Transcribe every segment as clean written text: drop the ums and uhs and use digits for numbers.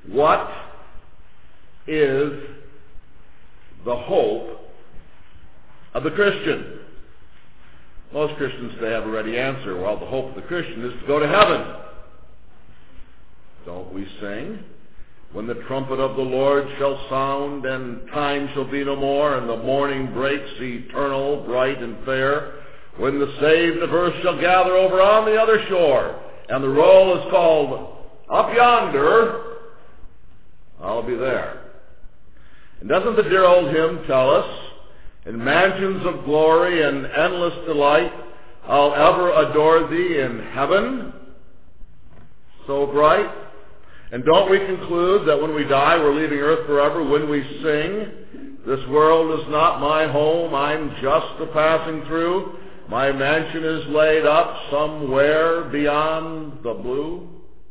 What is the hope of the Christian? Most Christians today have a ready answer. Well, the hope of the Christian is to go to heaven. Don't we sing? When the trumpet of the Lord shall sound, and time shall be no more, and the morning breaks eternal, bright and fair, when the saved of earth shall gather over on the other shore, and the roll is called Up Yonder, I'll be there. And doesn't the dear old hymn tell us, in mansions of glory and endless delight, I'll ever adore thee in heaven, so bright? And don't we conclude that when we die, we're leaving earth forever when we sing, this world is not my home, I'm just a passing through, my mansion is laid up somewhere beyond the blue?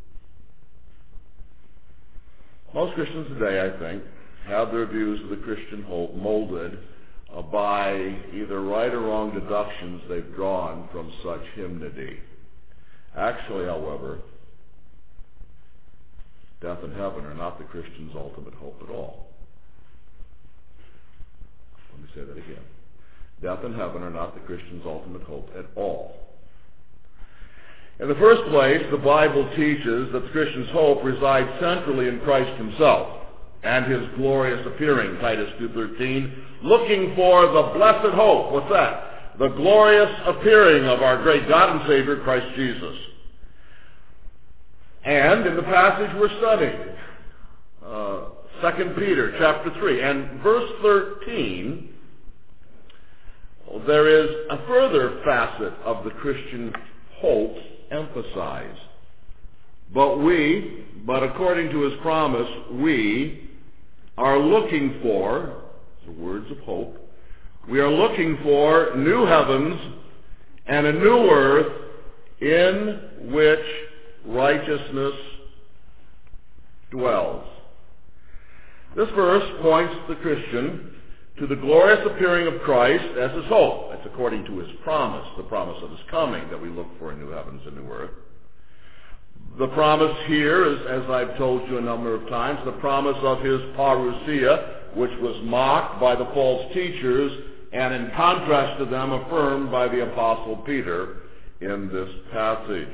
Most Christians today, I think, have their views of the Christian hope molded by either right or wrong deductions they've drawn from such hymnody. Actually, however, death and heaven are not the Christian's ultimate hope at all. Let me say that again. Death and heaven are not the Christian's ultimate hope at all. In the first place, the Bible teaches that the Christian's hope resides centrally in Christ himself and his glorious appearing, Titus 2:13, looking for the blessed hope. What's that? The glorious appearing of our great God and Savior, Christ Jesus. And in the passage we're studying, 2 Peter chapter 3, and verse 13, there is a further facet of the Christian hope emphasized. But according to his promise, we are looking for, the words of hope, we are looking for new heavens and a new earth in which righteousness dwells. This verse points the Christian to the glorious appearing of Christ as his hope. That's according to his promise, the promise of his coming, that we look for a new heavens and new earth. The promise here is, as I've told you a number of times, the promise of his parousia, which was mocked by the false teachers and in contrast to them affirmed by the Apostle Peter in this passage.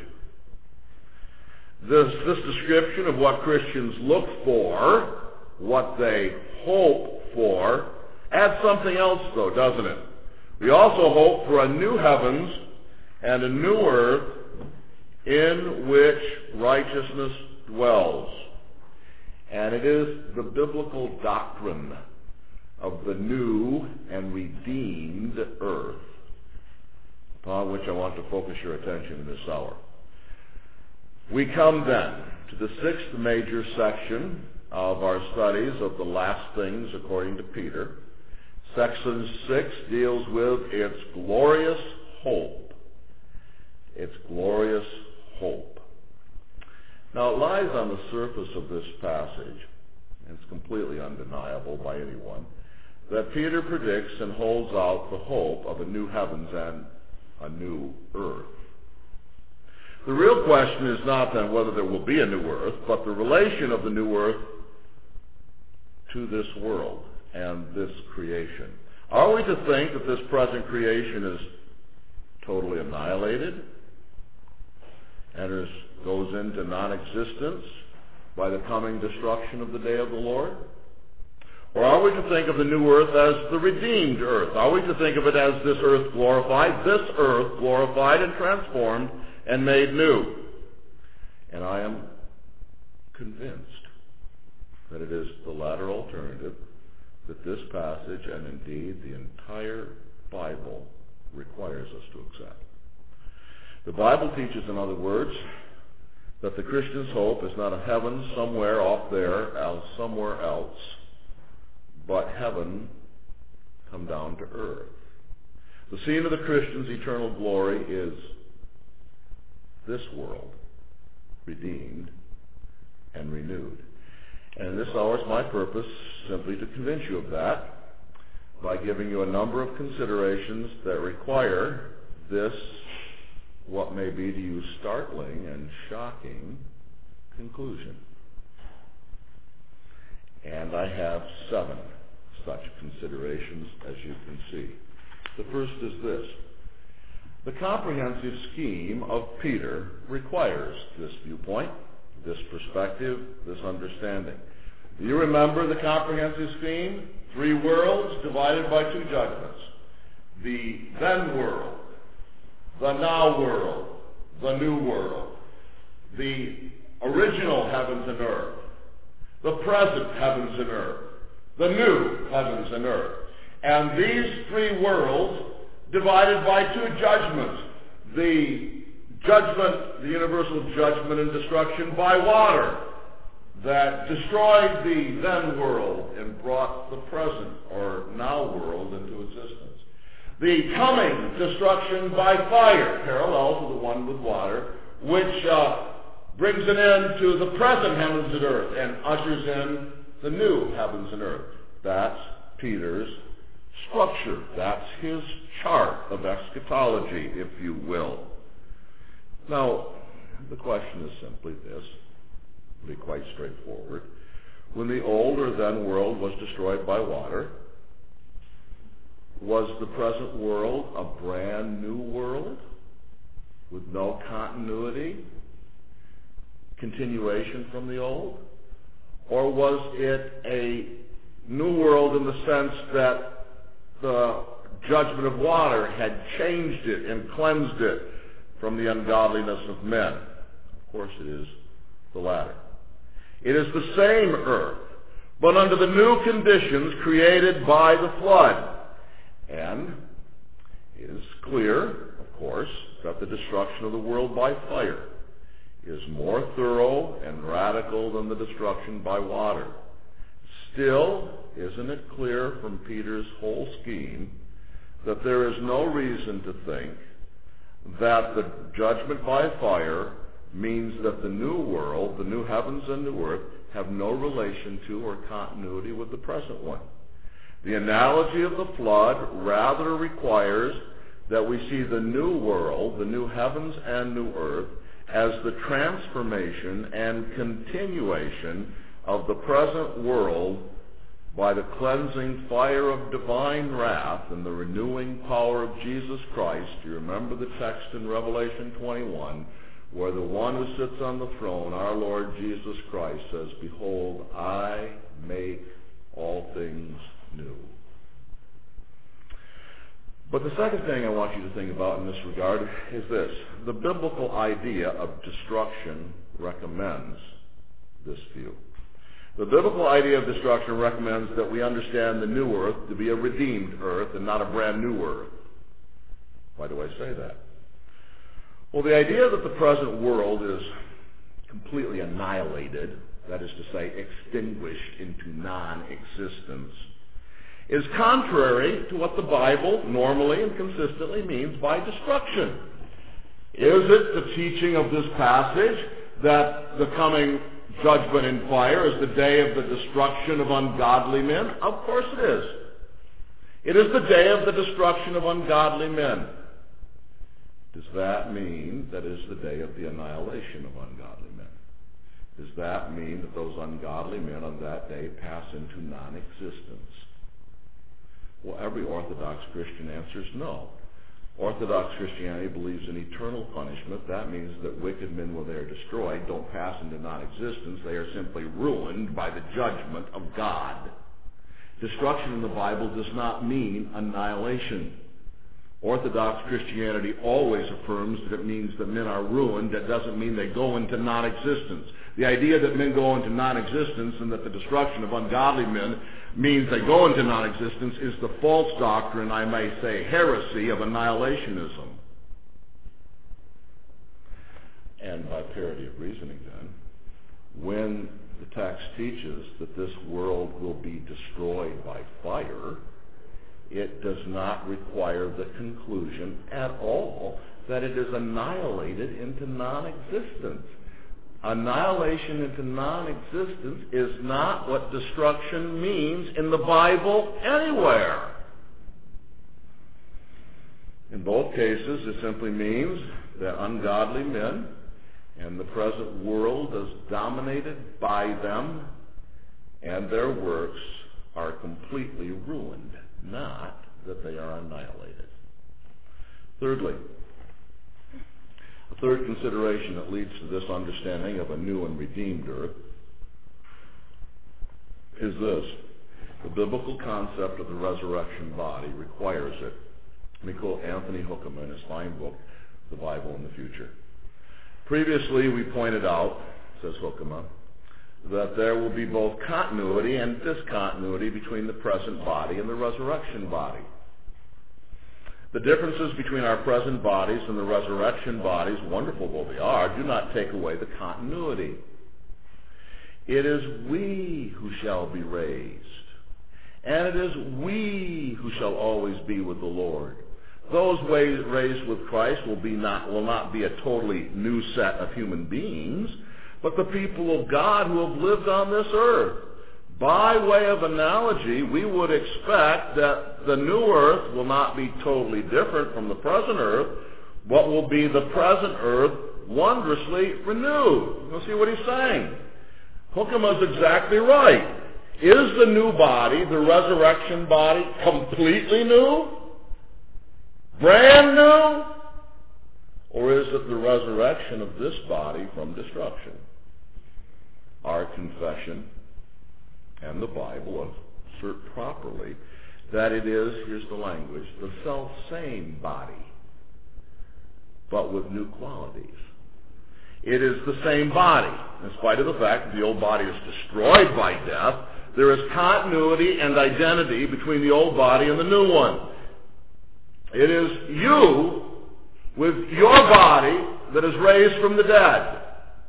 This description of what Christians look for, what they hope for, adds something else though, doesn't it? We also hope for a new heavens and a new earth in which righteousness dwells. And it is the biblical doctrine of the new and redeemed earth upon which I want to focus your attention in this hour. We come then to the sixth major section of our studies of the last things according to Peter. Section 6 deals with its glorious hope. Its glorious hope. Now, it lies on the surface of this passage, and it's completely undeniable by anyone, that Peter predicts and holds out the hope of a new heavens and a new earth. The real question is not then whether there will be a new earth, but the relation of the new earth to this world and this creation. Are we to think that this present creation is totally annihilated and goes into non-existence by the coming destruction of the day of the Lord? Or are we to think of the new earth as the redeemed earth? Are we to think of it as this earth glorified and transformed and made new? And I am convinced that it is the latter alternative that this passage, and indeed the entire Bible, requires us to accept. The Bible teaches, in other words, that the Christian's hope is not a heaven somewhere off there, somewhere else, but heaven come down to earth. The scene of the Christian's eternal glory is this world, redeemed and renewed. And in this hour it's my purpose simply to convince you of that by giving you a number of considerations that require this, what may be to you startling and shocking conclusion. And I have 7 such considerations, as you can see. The first is this. The comprehensive scheme of Peter requires this viewpoint, this perspective, this understanding. Do you remember the comprehensive scheme? 3 worlds divided by 2 judgments. The then world, the now world, the new world, the original heavens and earth, the present heavens and earth, the new heavens and earth. And these 3 worlds divided by 2 judgments. The judgment, the universal judgment and destruction by water that destroyed the then world and brought the present or now world into existence. The coming destruction by fire, parallel to the one with water, which brings an end to the present heavens and earth and ushers in the new heavens and earth. That's Peter's structure. That's his chart of eschatology, if you will. Now, the question is simply this. It'll be quite straightforward. When the old or then world was destroyed by water, was the present world a brand new world with no continuity, continuation from the old? Or was it a new world in the sense that the judgment of water had changed it and cleansed it from the ungodliness of men? Of course it is the latter. It is the same earth, but under the new conditions created by the flood. And it is clear, of course, that the destruction of the world by fire is more thorough and radical than the destruction by water. Still, isn't it clear from Peter's whole scheme that there is no reason to think that the judgment by fire means that the new world, the new heavens and new earth, have no relation to or continuity with the present one? The analogy of the flood rather requires that we see the new world, the new heavens and new earth, as the transformation and continuation of the present world by the cleansing fire of divine wrath and the renewing power of Jesus Christ. You remember the text in Revelation 21, where the one who sits on the throne, our Lord Jesus Christ, says, "Behold, I make all things new." But the second thing I want you to think about in this regard is this. The biblical idea of destruction recommends this view. The biblical idea of destruction recommends that we understand the new earth to be a redeemed earth and not a brand new earth. Why do I say that? Well, the idea that the present world is completely annihilated, that is to say, extinguished into non-existence, is contrary to what the Bible normally and consistently means by destruction. Is it the teaching of this passage that the coming judgment in fire is the day of the destruction of ungodly men? Of course it is. It is the day of the destruction of ungodly men. Does that mean that it is the day of the annihilation of ungodly men? Does that mean that those ungodly men on that day pass into non-existence? Well, every Orthodox Christian answers no. Orthodox Christianity believes in eternal punishment. That means that wicked men, when they are destroyed, don't pass into non-existence. They are simply ruined by the judgment of God. Destruction in the Bible does not mean annihilation. Orthodox Christianity always affirms that it means that men are ruined. That doesn't mean they go into non-existence. The idea that men go into non-existence and that the destruction of ungodly men means they go into non-existence is the false doctrine, I may say heresy, of annihilationism. And by parity of reasoning then, when the text teaches that this world will be destroyed by fire, it does not require the conclusion at all that it is annihilated into non-existence. Annihilation into non-existence is not what destruction means in the Bible anywhere. In both cases, it simply means that ungodly men and the present world as dominated by them and their works are completely ruined, not that they are annihilated. Thirdly, a third consideration that leads to this understanding of a new and redeemed earth is this. The biblical concept of the resurrection body requires it. Let me quote Anthony Hoekema in his fine book, The Bible in the Future. Previously, we pointed out, says Hoekema, that there will be both continuity and discontinuity between the present body and the resurrection body. The differences between our present bodies and the resurrection bodies, wonderful though they are, do not take away the continuity. It is we who shall be raised, and it is we who shall always be with the Lord. Those raised with Christ will not be a totally new set of human beings, but the people of God who have lived on this earth. By way of analogy, we would expect that the new earth will not be totally different from the present earth, but will be the present earth wondrously renewed. You'll see what he's saying. Hoekema is exactly right. Is the new body, the resurrection body, completely new? Brand new? Or is it the resurrection of this body from destruction? Our confession and the Bible assert properly that it is, here's the language, the self-same body, but with new qualities. It is the same body. In spite of the fact that the old body is destroyed by death, there is continuity and identity between the old body and the new one. It is you with your body that is raised from the dead.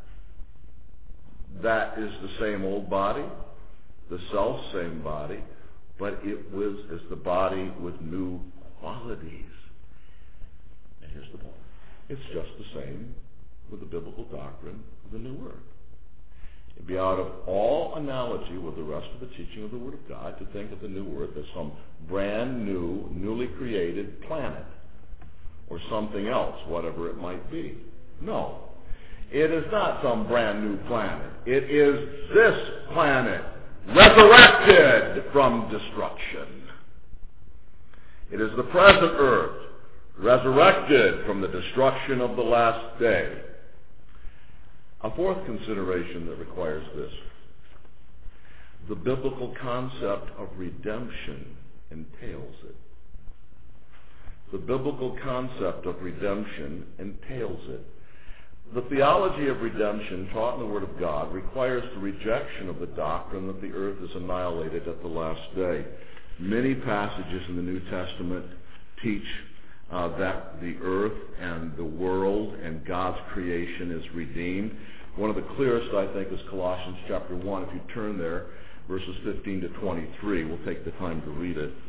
That is the same old body, the self-same body, but it is the body with new qualities. And here's the point. It's just the same with the biblical doctrine of the new earth. It'd be out of all analogy with the rest of the teaching of the Word of God to think of the new earth as some brand new, newly created planet or something else, whatever it might be. No. It is not some brand new planet. It is this planet, resurrected from destruction. It is the present earth, resurrected from the destruction of the last day. A fourth consideration that requires this. The biblical concept of redemption entails it. The biblical concept of redemption entails it. The theology of redemption taught in the Word of God requires the rejection of the doctrine that the earth is annihilated at the last day. Many passages in the New Testament teach that the earth and the world and God's creation is redeemed. One of the clearest, I think, is Colossians chapter 1. If you turn there, verses 15 to 23, we'll take the time to read it.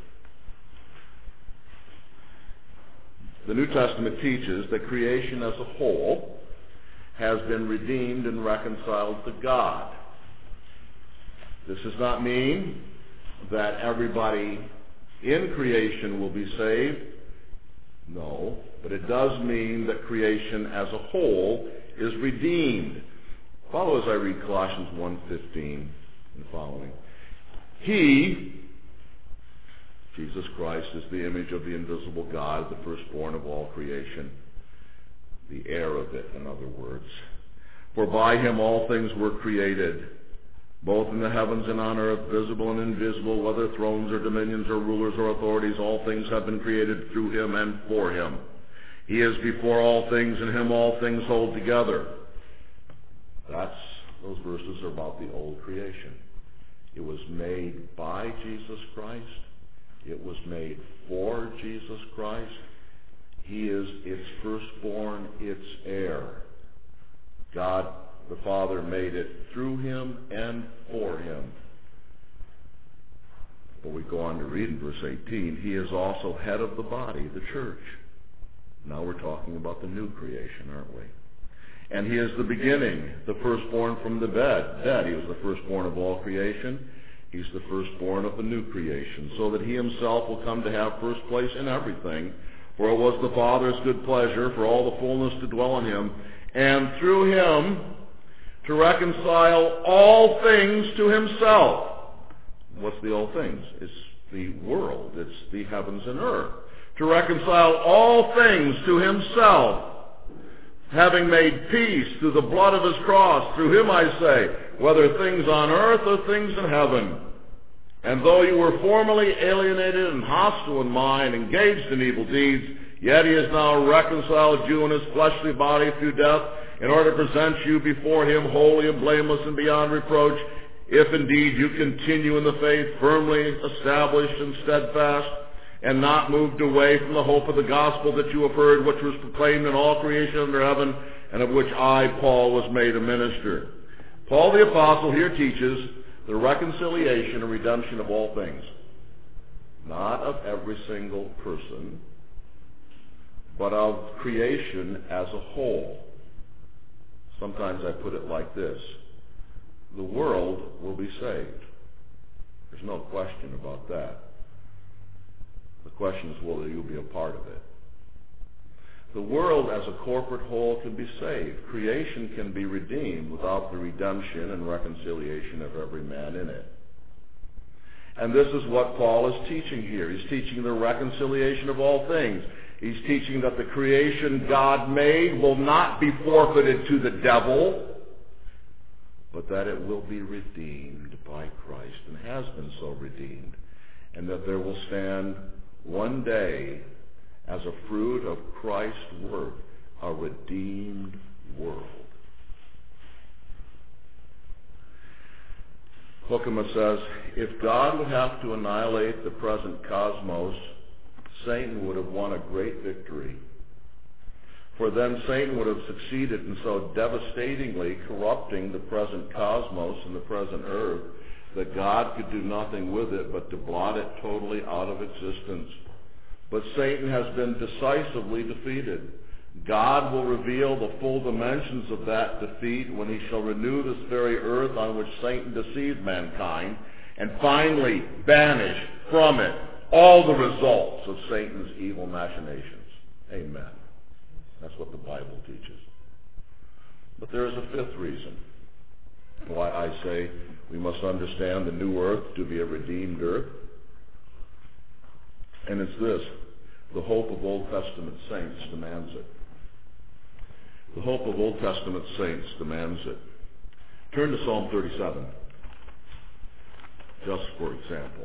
The New Testament teaches that creation as a whole has been redeemed and reconciled to God. This does not mean that everybody in creation will be saved. No, but it does mean that creation as a whole is redeemed. Follow as I read Colossians 1:15 and following. He, Jesus Christ, is the image of the invisible God, the firstborn of all creation, the heir of it, in other words. For by him all things were created, both in the heavens and on earth, visible and invisible, whether thrones or dominions or rulers or authorities, all things have been created through him and for him. He is before all things, and him all things hold together. Those verses are about the old creation. It was made by Jesus Christ. It was made for Jesus Christ. He is its firstborn, its heir. God the Father made it through him and for him. But we go on to read in verse 18, he is also head of the body, the church. Now we're talking about the new creation, aren't we? And he is the beginning, the firstborn from the dead. He was the firstborn of all creation. He's the firstborn of the new creation, so that he himself will come to have first place in everything. For it was the Father's good pleasure for all the fullness to dwell in him, and through him to reconcile all things to himself, What's the all things? It's the world. It's the heavens and earth. To reconcile all things to himself, having made peace through the blood of his cross. Through him, I say, whether things on earth or things in heaven. And though you were formerly alienated and hostile in mind, engaged in evil deeds, yet he has now reconciled you in his fleshly body through death, in order to present you before him holy and blameless and beyond reproach, if indeed you continue in the faith, firmly established and steadfast, and not moved away from the hope of the gospel that you have heard, which was proclaimed in all creation under heaven, and of which I, Paul, was made a minister. Paul the apostle here teaches the reconciliation and redemption of all things. Not of every single person, but of creation as a whole. Sometimes I put it like this: the world will be saved. There's no question about that. The question is, will you be a part of it? The world as a corporate whole can be saved. Creation can be redeemed without the redemption and reconciliation of every man in it. And this is what Paul is teaching here. He's teaching the reconciliation of all things. He's teaching that the creation God made will not be forfeited to the devil, but that it will be redeemed by Christ, and has been so redeemed, and that there will stand one day as a fruit of Christ's work, a redeemed world. Hoekema says, if God would have to annihilate the present cosmos, Satan would have won a great victory. For then Satan would have succeeded in so devastatingly corrupting the present cosmos and the present earth that God could do nothing with it but to blot it totally out of existence. But Satan has been decisively defeated. God will reveal the full dimensions of that defeat when he shall renew this very earth on which Satan deceived mankind, and finally banish from it all the results of Satan's evil machinations. Amen. That's what the Bible teaches. But there is a fifth reason why I say we must understand the new earth to be a redeemed earth. And it's this: the hope of Old Testament saints demands it. The hope of Old Testament saints demands it. Turn to Psalm 37, just for example.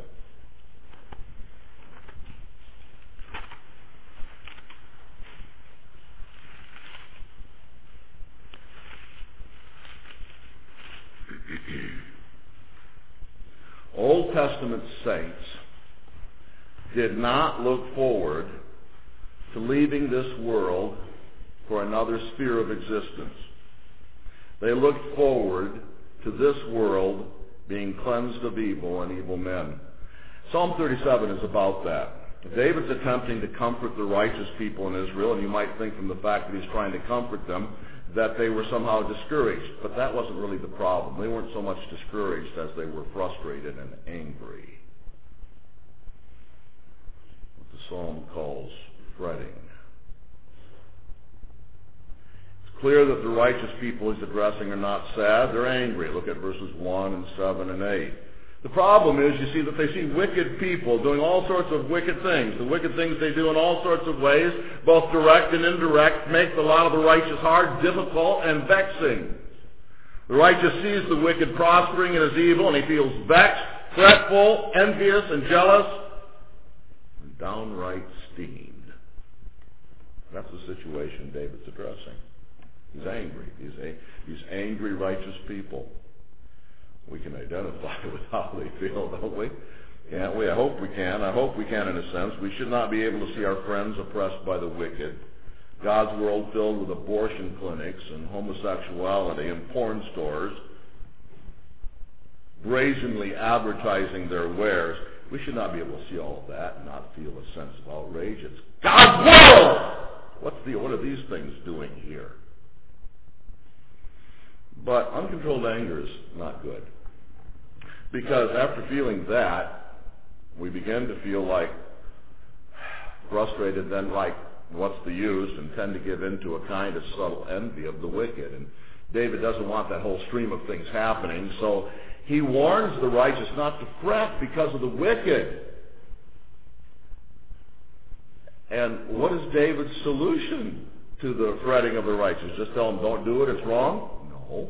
Old Testament saints did not look forward to leaving this world for another sphere of existence. They looked forward to this world being cleansed of evil and evil men. Psalm 37 is about that. David's attempting to comfort the righteous people in Israel, and you might think from the fact that he's trying to comfort them that they were somehow discouraged. But that wasn't really the problem. They weren't so much discouraged as they were frustrated and angry. What the psalm calls fretting. It's clear that the righteous people he's addressing are not sad, they're angry. Look at verses 1 and 7 and 8. The problem is, you see, that they see wicked people doing all sorts of wicked things. The wicked things they do in all sorts of ways, both direct and indirect, make a lot of the righteous hard, difficult, and vexing. The righteous sees the wicked prospering in his evil, and he feels vexed, fretful, envious, and jealous, and downright steamed. That's the situation David's addressing. He's angry. These angry, righteous people. We can identify with how they feel, don't we? Can't we? I hope we can. I hope we can in a sense. We should not be able to see our friends oppressed by the wicked. God's world filled with abortion clinics and homosexuality and porn stores, brazenly advertising their wares. We should not be able to see all of that and not feel a sense of outrage. It's God's world! What are these things doing here? But uncontrolled anger is not good. Because after feeling that, we begin to feel like frustrated, then like, what's the use, and tend to give in to a kind of subtle envy of the wicked. And David doesn't want that whole stream of things happening, so He warns the righteous not to fret because of the wicked. And what is David's solution to the fretting of the righteous? Just tell them, don't do it, it's wrong? No.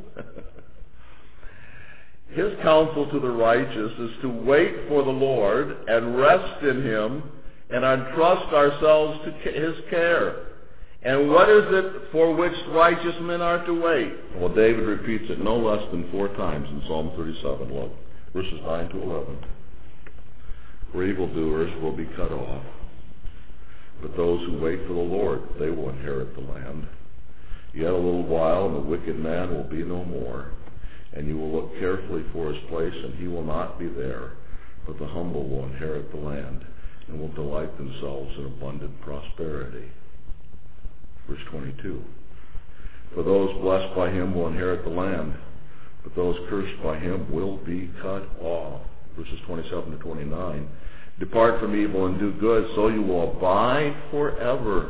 His counsel to the righteous is to wait for the Lord and rest in Him and entrust ourselves to His care. And what is it for which righteous men are to wait? Well, David repeats it no less than 4 times in Psalm 37, look, verses 9 to 11. For evildoers will be cut off, but those who wait for the Lord, they will inherit the land. Yet a little while, and the wicked man will be no more. And you will look carefully for his place, and he will not be there. But the humble will inherit the land, and will delight themselves in abundant prosperity. Verse 22. For those blessed by him will inherit the land, but those cursed by him will be cut off. Verses 27 to 29. Depart from evil and do good, so you will abide forever.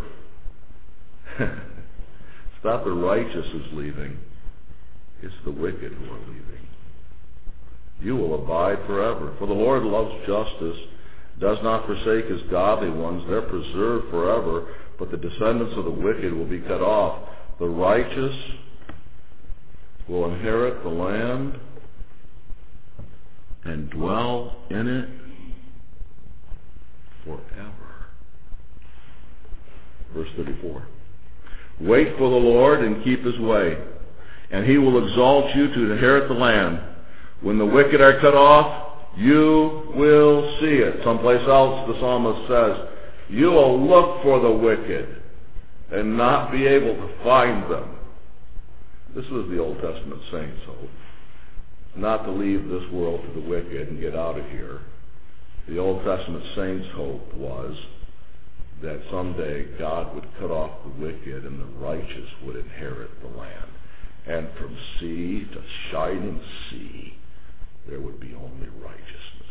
It's not the righteous who's leaving. It's the wicked who are leaving. You will abide forever. For the Lord loves justice, does not forsake his godly ones. They're preserved forever, but the descendants of the wicked will be cut off. The righteous will inherit the land and dwell in it forever. Verse 34. Wait for the Lord and keep his way, and he will exalt you to inherit the land. When the wicked are cut off, you will see it. Someplace else the psalmist says, you will look for the wicked and not be able to find them. This was the Old Testament saints' hope. Not to leave this world to the wicked and get out of here. The Old Testament saints' hope was that someday God would cut off the wicked and the righteous would inherit the land. And from sea to shining sea, there would be only righteousness.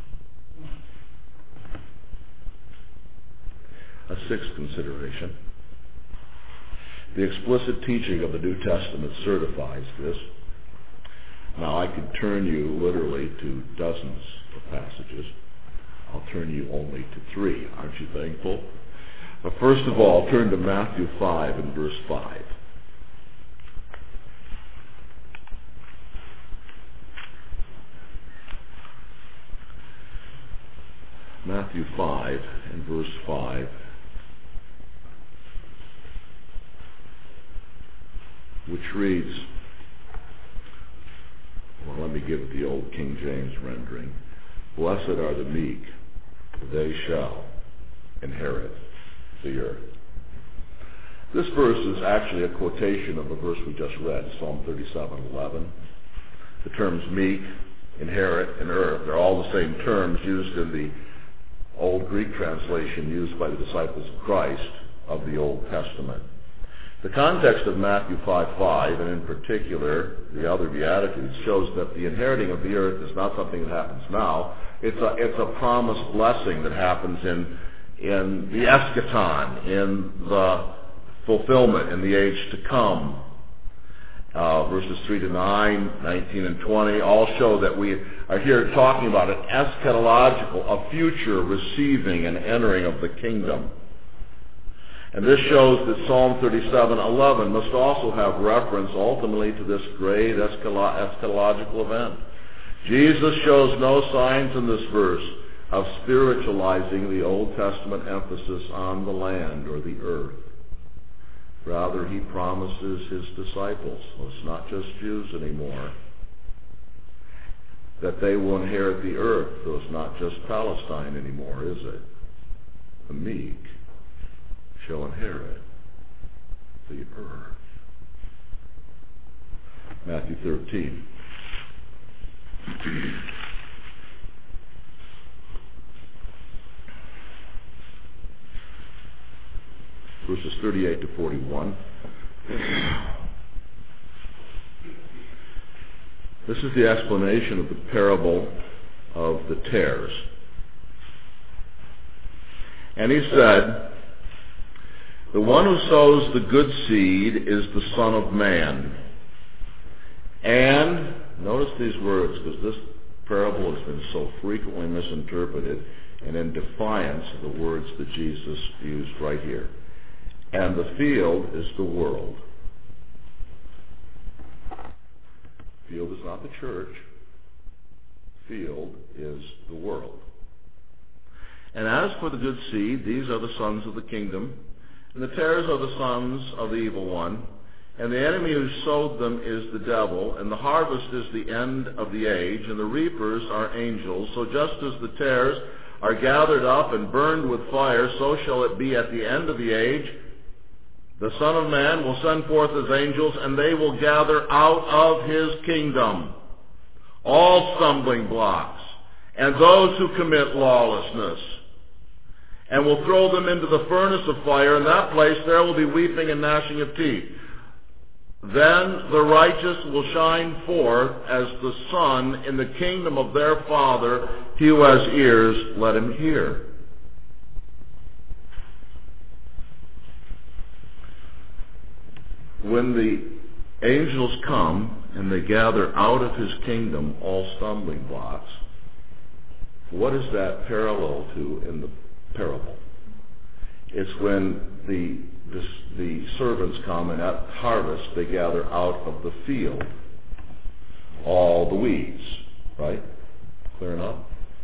A sixth consideration. The explicit teaching of the New Testament certifies this. Now, I could turn you literally to dozens of passages. I'll turn you only to 3. Aren't you thankful? But first of all, turn to Matthew 5 and verse 5. Matthew 5 and verse 5, which reads, well, let me give it the old King James rendering. Blessed are the meek, for they shall inherit the earth. This verse is actually a quotation of the verse we just read, Psalm 37:11. The terms meek, inherit, and earth, they're all the same terms used in the Old Greek translation used by the disciples of Christ of the Old Testament. The context of Matthew 5:5, and in particular the other Beatitudes, shows that the inheriting of the earth is not something that happens now. It's a promised blessing that happens in the eschaton, in the fulfillment in the age to come. Verses 3 to 9, 19 and 20 all show that we are here talking about an eschatological, a future receiving and entering of the kingdom. And this shows that Psalm 37:11 must also have reference ultimately to this great eschatological event. Jesus shows no signs in this verse of spiritualizing the Old Testament emphasis on the land or the earth. Rather, he promises his disciples, well, it's not just Jews anymore, that they will inherit the earth. So it's not just Palestine anymore, is it? The meek shall inherit the earth. Matthew 13. Verses 38 to 41. This is the explanation of the parable of the tares. And he said, the one who sows the good seed is the Son of Man. And Notice these words, because this parable has been so frequently misinterpreted, and in defiance of the words that Jesus used right here. And the field is the world. Field is not the church. Field is the world. And as for the good seed, these are the sons of the kingdom, and the tares are the sons of the evil one, and the enemy who sowed them is the devil, and the harvest is the end of the age, and the reapers are angels. So just as the tares are gathered up and burned with fire, so shall it be at the end of the age. The Son of Man will send forth his angels, and they will gather out of his kingdom all stumbling blocks and those who commit lawlessness, and will throw them into the furnace of fire. In that place there will be weeping and gnashing of teeth. Then the righteous will shine forth as the sun in the kingdom of their Father. He who has ears, let him hear. When the angels come and they gather out of his kingdom all stumbling blocks, what is that parallel to in the parable? It's when the servants come, and at harvest they gather out of the field all the weeds, right? Clear enough?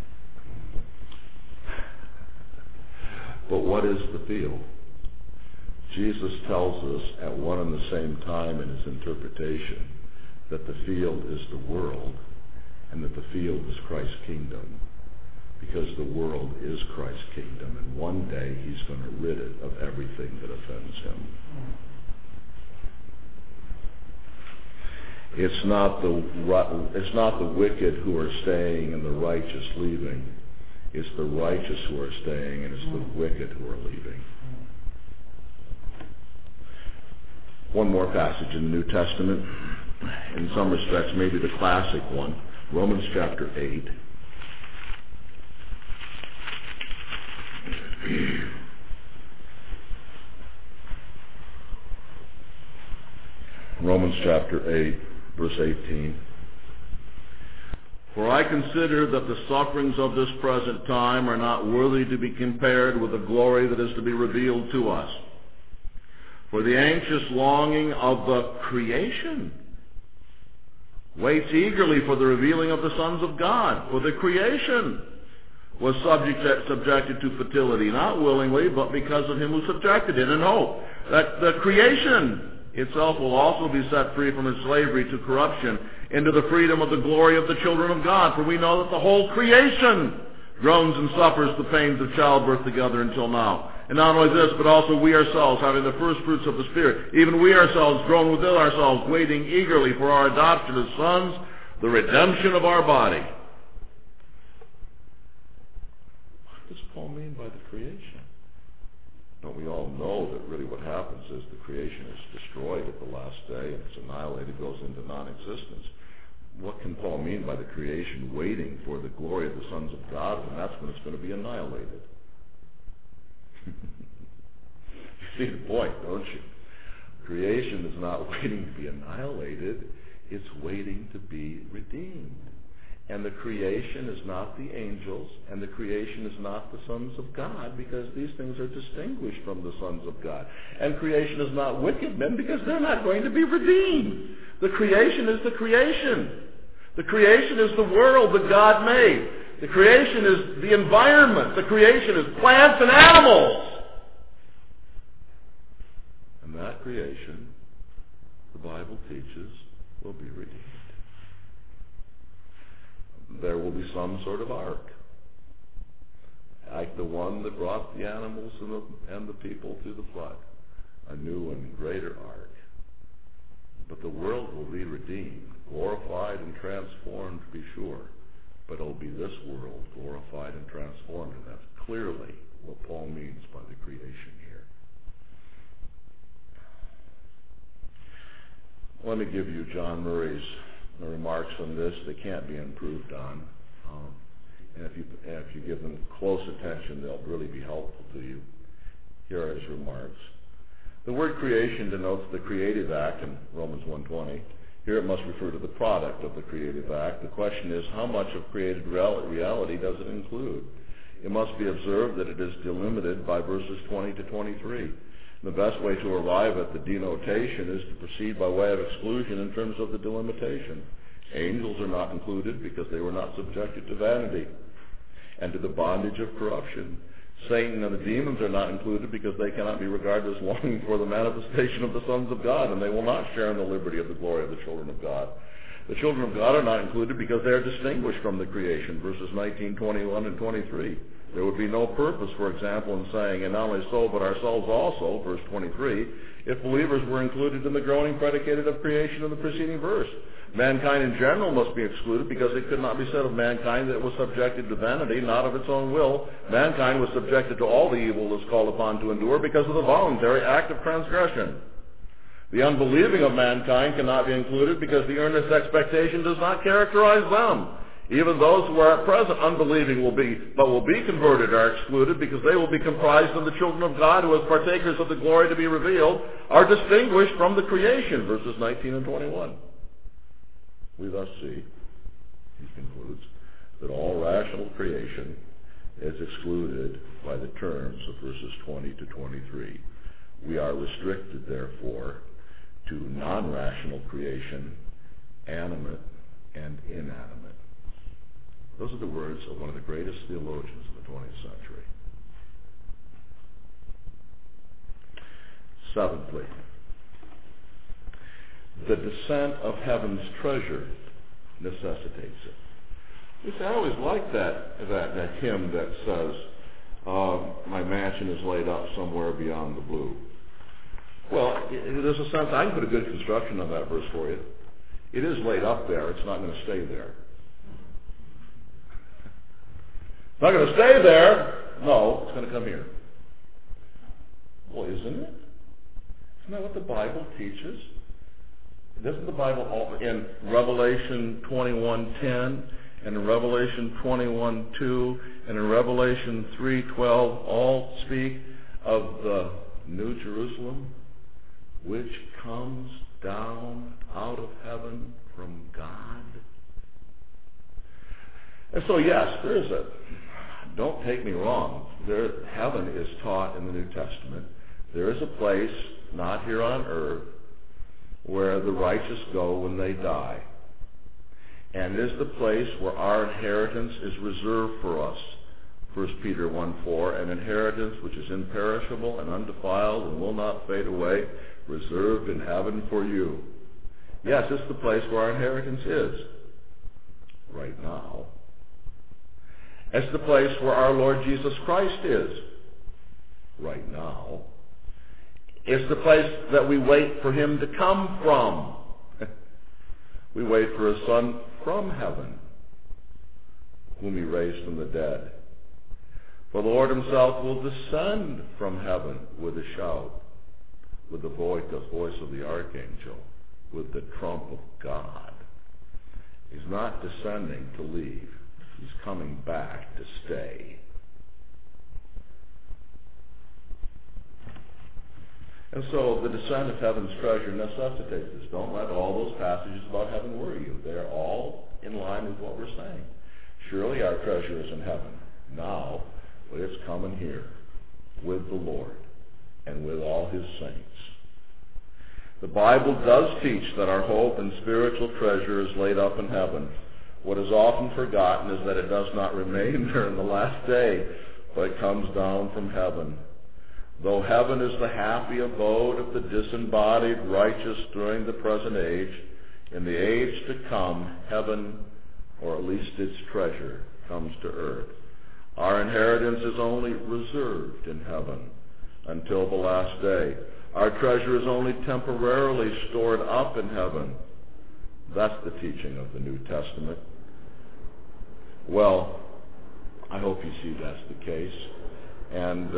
But what is the field? Jesus tells us at one and the same time in his interpretation that the field is the world and that the field is Christ's kingdom, because the world is Christ's kingdom, and one day he's going to rid it of everything that offends him. It's not the wicked who are staying and the righteous leaving. It's the righteous who are staying, and it's the wicked who are leaving. One more passage in the New Testament, in some respects maybe the classic one, Romans chapter 8. Romans chapter 8, verse 18. For I consider that the sufferings of this present time are not worthy to be compared with the glory that is to be revealed to us. For the anxious longing of the creation waits eagerly for the revealing of the sons of God. For the creation was subjected to fertility, not willingly, but because of him who subjected it, in hope that the creation itself will also be set free from its slavery to corruption into the freedom of the glory of the children of God. For we know that the whole creation groans and suffers the pains of childbirth together until now. And not only this, but also we ourselves, having the first fruits of the Spirit, even we ourselves groan within ourselves, waiting eagerly for our adoption as sons, the redemption of our body. What does Paul mean by the creation? Now, we all know that really what happens is the creation is destroyed at the last day, and it's annihilated, goes into non-existence. What can Paul mean by the creation waiting for the glory of the sons of God, and that's when it's going to be annihilated? You see the point, don't you? Creation is not waiting to be annihilated. It's waiting to be redeemed. And the creation is not the angels, and the creation is not the sons of God, because these things are distinguished from the sons of God. And creation is not wicked men, because they're not going to be redeemed. The creation is the creation. The creation is the world that God made. The creation is the environment. The creation is plants and animals. And that creation, the Bible teaches, will be redeemed. There will be some sort of ark, like the one that brought the animals and the people through the flood, a new and greater ark. But the world will be redeemed, glorified and transformed, to be sure. But it'll be this world glorified and transformed, and that's clearly what Paul means by the creation here. Let me give you John Murray's remarks on this. They can't be improved on. And if you give them close attention, they'll really be helpful to you. Here are his remarks. The word creation denotes the creative act in Romans 1:20. Here it must refer to the product of the creative act. The question is, how much of created reality does it include? It must be observed that it is delimited by verses 20 to 23. The best way to arrive at the denotation is to proceed by way of exclusion in terms of the delimitation. Angels are not included because they were not subjected to vanity and to the bondage of corruption. Satan and the demons are not included because they cannot be regarded as longing for the manifestation of the sons of God, and they will not share in the liberty of the glory of the children of God. The children of God are not included because they are distinguished from the creation, verses 19, 21, and 23. There would be no purpose, for example, in saying, and not only so, but ourselves also, verse 23, if believers were included in the groaning predicated of creation in the preceding verse. Mankind in general must be excluded because it could not be said of mankind that it was subjected to vanity, not of its own will. Mankind was subjected to all the evil it is called upon to endure because of the voluntary act of transgression. The unbelieving of mankind cannot be included because the earnest expectation does not characterize them. Even those who are at present unbelieving will be converted are excluded because they will be comprised of the children of God who, as partakers of the glory to be revealed, are distinguished from the creation, verses 19 and 21. We thus see, he concludes, that all rational creation is excluded by the terms of verses 20 to 23. We are restricted, therefore, to non-rational creation, animate and inanimate. Those are the words of one of the greatest theologians of the 20th century. Seventhly, the descent of heaven's treasure necessitates it. You see, I always like that hymn that says, my mansion is laid up somewhere beyond the blue. Well, there's a sense, I can put a good construction on that verse for you. It is laid up there. It's not going to stay there. It's not going to stay there. No, it's going to come here. Well, isn't it? Isn't that what the Bible teaches? Doesn't the Bible in Revelation 21:10 and in Revelation 21:2 and in Revelation 3:12 all speak of the New Jerusalem, which comes down out of heaven from God? And so, yes, there is don't take me wrong, heaven is taught in the New Testament. There is a place, not here on earth, where the righteous go when they die. And it is the place where our inheritance is reserved for us. 1 Peter 1:4, an inheritance which is imperishable and undefiled and will not fade away, reserved in heaven for you. Yes, it's the place where our inheritance is right now. It's the place where our Lord Jesus Christ is right now. It's the place that we wait for him to come from. We wait for his Son from heaven, whom he raised from the dead. For the Lord himself will descend from heaven with a shout, with the voice of the archangel, with the trump of God. He's not descending to leave. He's coming back to stay. And so the descent of heaven's treasure necessitates this. Don't let all those passages about heaven worry you. They're all in line with what we're saying. Surely our treasure is in heaven now, but it's coming here with the Lord and with all his saints. The Bible does teach that our hope and spiritual treasure is laid up in heaven. What is often forgotten is that it does not remain there in the last day, but it comes down from heaven. Though heaven is the happy abode of the disembodied righteous during the present age, in the age to come, heaven, or at least its treasure, comes to earth. Our inheritance is only reserved in heaven until the last day. Our treasure is only temporarily stored up in heaven. That's the teaching of the New Testament. Well, I hope you see that's the case. And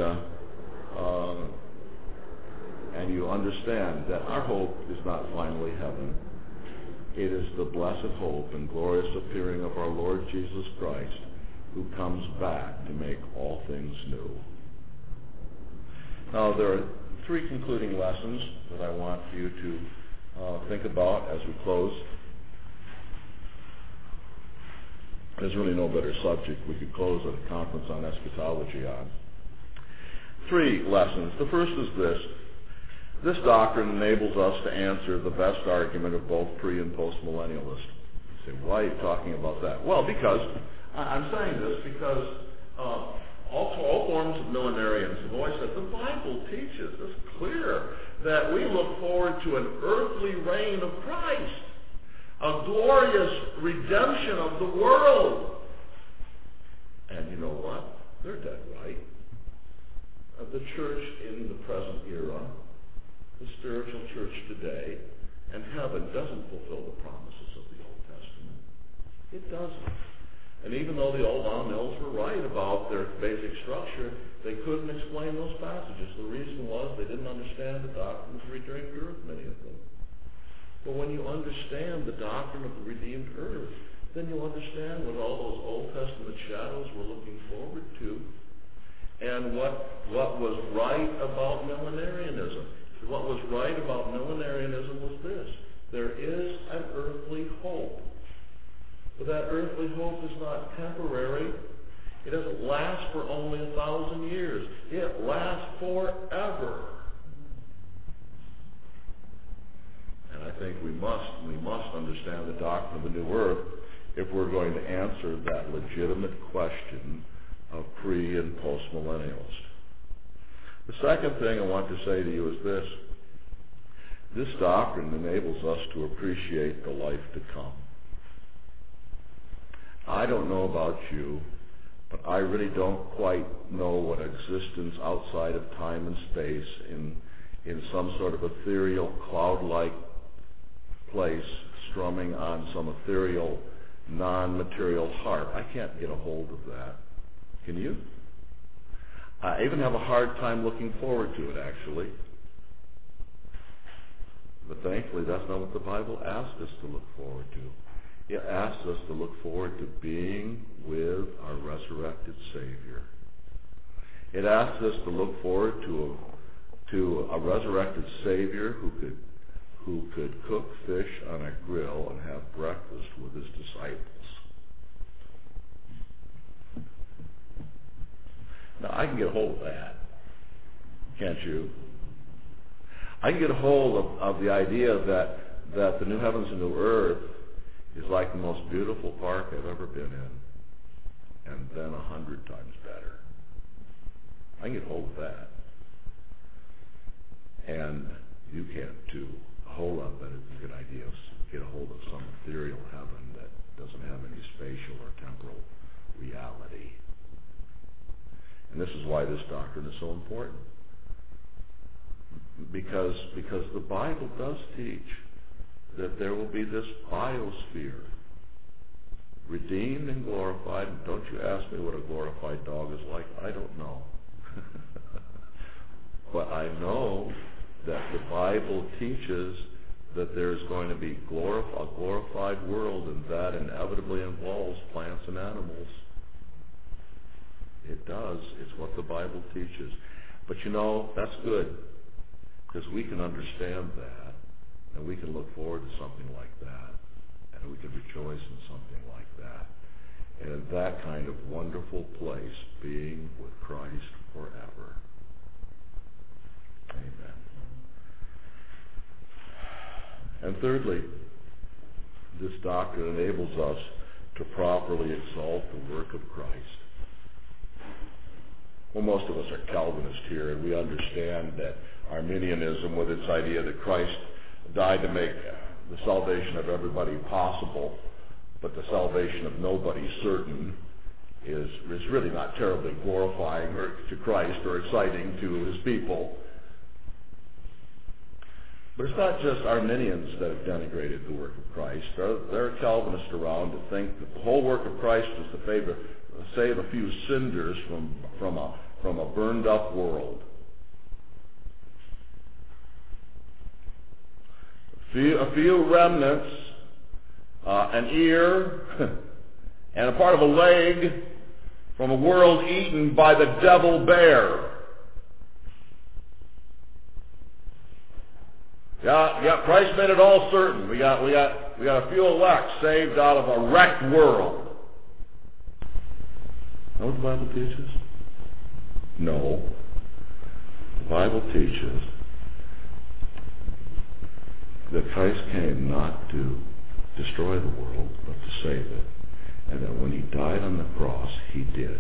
you understand that our hope is not finally heaven. It is the blessed hope and glorious appearing of our Lord Jesus Christ, who comes back to make all things new. Now, there are three concluding lessons that I want you to think about as we close. There's really no better subject we could close at a conference on eschatology on. 3 lessons. The first is this. This doctrine enables us to answer the best argument of both pre- and post-millennialists. You say, why are you talking about that? Well, because, I'm saying this because all forms of millenarians have always said, the Bible teaches, it's clear, that we look forward to an earthly reign of Christ, a glorious redemption of the world. And you know what? They're dead right. The church in the present era, the spiritual church today, and heaven doesn't fulfill the promises of the Old Testament. It doesn't. And even though the old mills were right about their basic structure, they couldn't explain those passages. The reason was they didn't understand the doctrine of the redeemed earth, many of them. But when you understand the doctrine of the redeemed earth, then you'll understand what all those Old Testament shadows were looking forward to, and what was right about millenarianism. What was right about millenarianism was this: there is an earthly hope. But that earthly hope is not temporary. It doesn't last for only 1,000 years. It lasts forever. And I think we must understand the doctrine of the new earth if we're going to answer that legitimate question of pre- and post-millennialist. The second thing I want to say to you is this. This doctrine enables us to appreciate the life to come. I don't know about you, but I really don't quite know what existence outside of time and space in some sort of ethereal, cloud-like place strumming on some ethereal, non-material harp. I can't get a hold of that. Can you? I even have a hard time looking forward to it, actually. But thankfully, that's not what the Bible asks us to look forward to. It asks us to look forward to being with our resurrected Savior. It asks us to look forward to a resurrected Savior who could cook fish on a grill and have breakfast with his disciples. Now, I can get a hold of that. Can't you? I can get a hold of the idea that the new heavens and new earth is like the most beautiful park I've ever been in, and then 100 times better. I can get a hold of that. And you can too. A whole lot better than a good idea is get a hold of some ethereal heaven that doesn't have any spatial or temporal reality. And this is why this doctrine is so important. Because the Bible does teach that there will be this biosphere, redeemed and glorified. And don't you ask me what a glorified dog is like. I don't know. But I know that the Bible teaches that there's going to be a glorified world, and that inevitably involves plants and animals. It does. It's what the Bible teaches. But you know, that's good, because we can understand that, and we can look forward to something like that, and we can rejoice in something like that. And in that kind of wonderful place, being with Christ forever. Amen. And thirdly, this doctrine enables us to properly exalt the work of Christ. Well, most of us are Calvinists here, and we understand that Arminianism, with its idea that Christ died to make the salvation of everybody possible, but the salvation of nobody certain, is really not terribly glorifying to Christ or exciting to his people. But it's not just Arminians that have denigrated the work of Christ. There are Calvinists around that think that the whole work of Christ is to save a few cinders from a burned up world. A few remnants, an ear, and a part of a leg from a world eaten by the devil bear. Yeah, Christ made it all certain. We got a few elect saved out of a wrecked world. Know what the Bible teaches? No. The Bible teaches that Christ came not to destroy the world, but to save it. And that when he died on the cross, he did.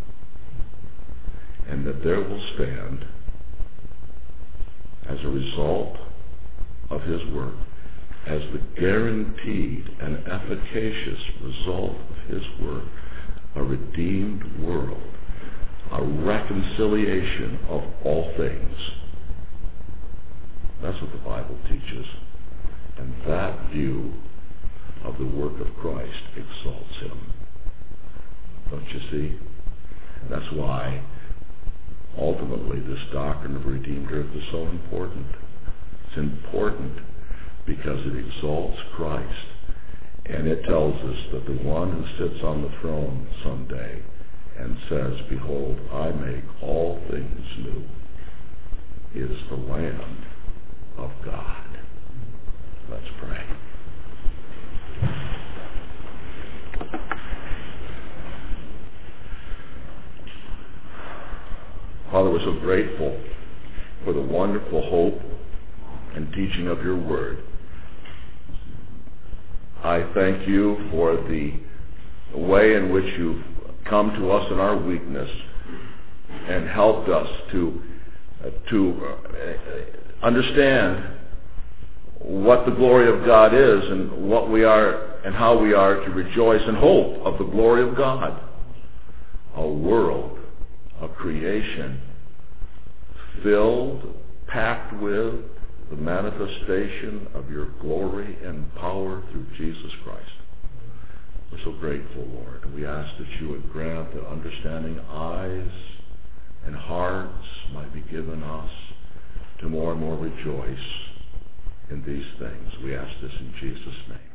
And that there will stand, as a result of his work, as the guaranteed and efficacious result of his work, a redeemed world, a reconciliation of all things. That's what the Bible teaches. And that view of the work of Christ exalts him. Don't you see? And that's why ultimately this doctrine of redeemed earth is so important. It's important because it exalts Christ, and it tells us that the one who sits on the throne someday and says, "Behold, I make all things new," is the Lamb of God. Let's pray. Father, we're so grateful for the wonderful hope and teaching of your word. I thank you for the way in which you've come to us in our weakness and helped us to understand what the glory of God is and what we are and how we are to rejoice in hope of the glory of God. A world, a creation filled, packed with the manifestation of your glory and power through Jesus Christ. We're so grateful, Lord, and we ask that you would grant that understanding eyes and hearts might be given us to more and more rejoice in these things. We ask this in Jesus' name.